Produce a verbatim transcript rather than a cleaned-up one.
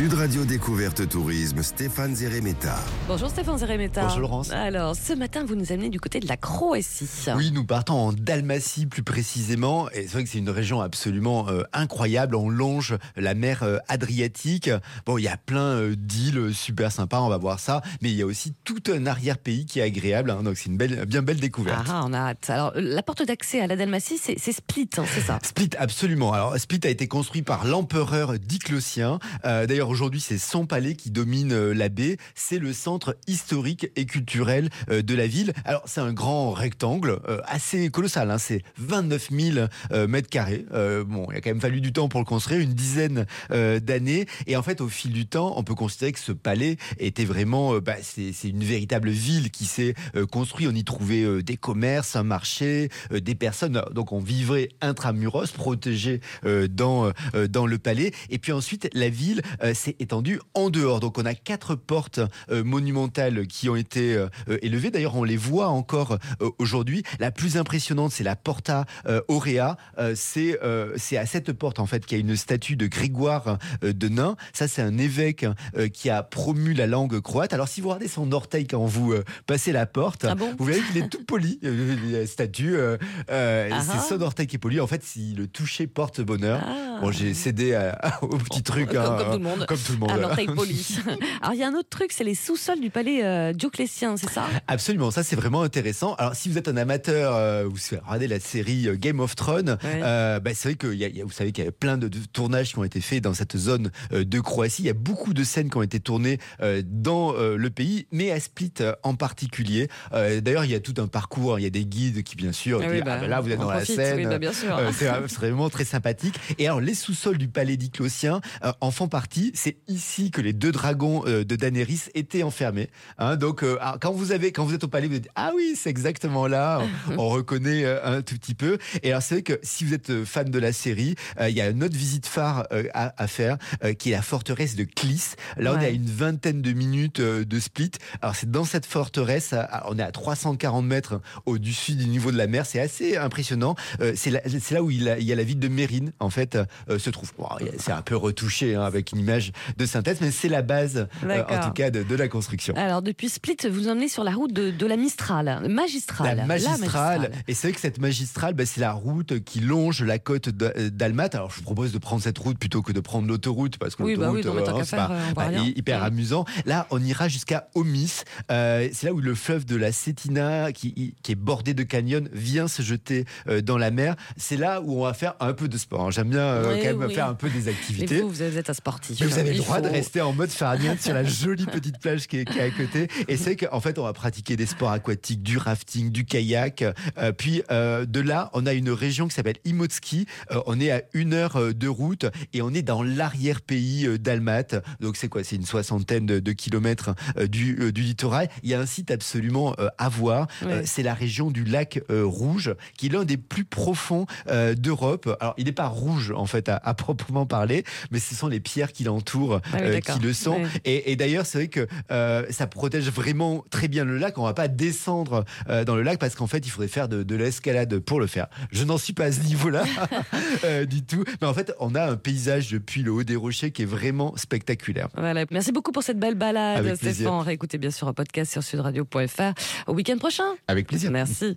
Sud Radio Découverte Tourisme, Stéphane Zeremeta. Bonjour Stéphane Zeremeta. Bonjour Laurence. Alors, ce matin, vous nous amenez du côté de la Croatie. Oui, nous partons en Dalmatie plus précisément. Et c'est vrai que c'est une région absolument euh, incroyable. On longe la mer euh, Adriatique. Bon, il y a plein euh, d'îles super sympas, on va voir ça. Mais il y a aussi tout un arrière-pays qui est agréable. Hein, donc c'est une belle, bien belle découverte. Ah, on a hâte. Alors, la porte d'accès à la Dalmatie, c'est, c'est Split, hein, c'est ça? Split, absolument. Alors, Split a été construit par l'empereur Dioclétien. Euh, d'ailleurs, aujourd'hui, c'est son palais qui domine euh, la baie. C'est le centre historique et culturel euh, de la ville. Alors, c'est un grand rectangle euh, assez colossal. Hein, c'est vingt-neuf mille euh, mètres carrés. Euh, bon, il a quand même fallu du temps pour le construire, une dizaine euh, d'années. Et en fait, au fil du temps, on peut considérer que ce palais était vraiment... Euh, bah, c'est, c'est une véritable ville qui s'est euh, construite. On y trouvait euh, des commerces, un marché, euh, des personnes. Donc, on vivrait intramuros, protégé euh, dans, euh, dans le palais. Et puis ensuite, la ville euh, s'est étendue en dehors. Donc, on a quatre portes euh, monumentales qui ont été euh, élevées. D'ailleurs, on les voit encore euh, aujourd'hui. La plus impressionnante, c'est la Porta euh, Aurea. Euh, c'est, euh, c'est à cette porte, en fait, qu'il y a une statue de Grégoire euh, de Nain. Ça, c'est un évêque euh, qui a promu la langue croate. Alors, si vous regardez son orteil quand vous euh, passez la porte, ah bon vous verrez qu'il est tout poli. Euh, la statue, euh, euh, Ah c'est ah. son orteil qui est poli. En fait, si le toucher porte bonheur. Ah. Bon, j'ai cédé à, à, au petit truc. Comme, hein, comme tout le monde. Comme tout le monde. À l'orteil poli. Alors, il y a un autre truc, c'est les sous-sols du palais euh, Dioclétien, c'est ça? Absolument, ça c'est vraiment intéressant. Alors si vous êtes un amateur, euh, vous regardez la série euh, Game of Thrones, Ouais. euh, bah, c'est vrai que y a, y a, vous savez qu'il y a plein de, de tournages qui ont été faits dans cette zone euh, de Croatie. Il y a beaucoup de scènes qui ont été tournées euh, dans euh, le pays, mais à Split euh, en particulier. Euh, d'ailleurs, il y a tout un parcours, il y a des guides qui bien sûr, Ah disent, oui, bah, ah, bah, là vous êtes on dans profite, la scène. oui, bah, bien sûr. Euh, c'est, c'est vraiment très sympathique. Et alors les sous-sols du palais Dioclétien euh, en font partie. C'est ici que les deux dragons euh, de Daenerys étaient enfermés. Hein, donc euh, alors, quand vous avez, quand vous êtes au palais, vous dites ah oui, c'est exactement là. On, on reconnaît euh, un tout petit peu. Et alors c'est vrai que si vous êtes fan de la série, euh, il y a une autre visite phare euh, à, à faire, euh, qui est la forteresse de Klis. Là, on Ouais. est à une vingtaine de minutes euh, de Split. Alors c'est dans cette forteresse, à- on est à trois cent quarante mètres au-dessus du niveau de la mer. C'est assez impressionnant. Euh, c'est, là, c'est là où il, a, il y a la ville de Mérine, en fait, euh, se trouve. Bon, c'est un peu retouché hein, avec une image de synthèse, mais c'est la base, euh, en tout cas, de, de la construction. Alors, depuis Split, vous emmenez sur la route de, de la Mistral, magistrale. La magistrale. magistrale. Et c'est vrai que cette magistrale, bah, c'est la route qui longe la côte de- d'Almat. Alors, je vous propose de prendre cette route plutôt que de prendre l'autoroute, parce que Oui, bah l'autoroute, oui, non, mais tant euh, qu'à c'est faire, pas- euh, on pas voit rien. hyper Ouais. amusant. Là, on ira jusqu'à Omis. Euh, c'est là où le fleuve de la Cetina, qui, qui est bordé de canyons, vient se jeter euh, dans la mer. C'est là où on va faire un peu de sport. hein. J'aime bien euh, Oui, quand même oui. faire un peu des Mais activités. vous, vous êtes un sportif. Mais vous avez le Il droit de faut- rester en mode farniente sur la jolie petite plage qui est, qui est à côté. Et c'est qu'en fait, on va pratiquer des sports aquatiques, du rafting, du kayak. Euh, puis euh, de là, on a une région qui s'appelle Imotski. Euh, on est à une heure euh, de route et on est dans l'arrière-pays euh, d'Almat. Donc c'est quoi? C'est une soixantaine de, de kilomètres euh, du, euh, du littoral. Il y a un site absolument euh, à voir. Ouais. Euh, c'est la région du lac euh, Rouge, qui est l'un des plus profonds euh, d'Europe. Alors il n'est pas rouge en fait à, à proprement parler, mais ce sont les pierres qui l'entourent Ah oui, euh, d'accord. qui le sont. Ouais. Et, et d'ailleurs, c'est vrai que euh, ça protège vraiment très bien le lac. On va pas descendre euh, dans le lac parce qu'en fait, il faudrait faire de, de l'escalade pour le faire. Je n'en suis pas à ce niveau-là euh, du tout. Mais en fait, on a un paysage depuis le haut des rochers qui est vraiment spectaculaire. Voilà. Merci beaucoup pour cette belle balade, Avec plaisir. Stéphane. Réécoutez bien sûr un podcast sur sudradio point f r. Au week-end prochain. Avec plaisir. Merci.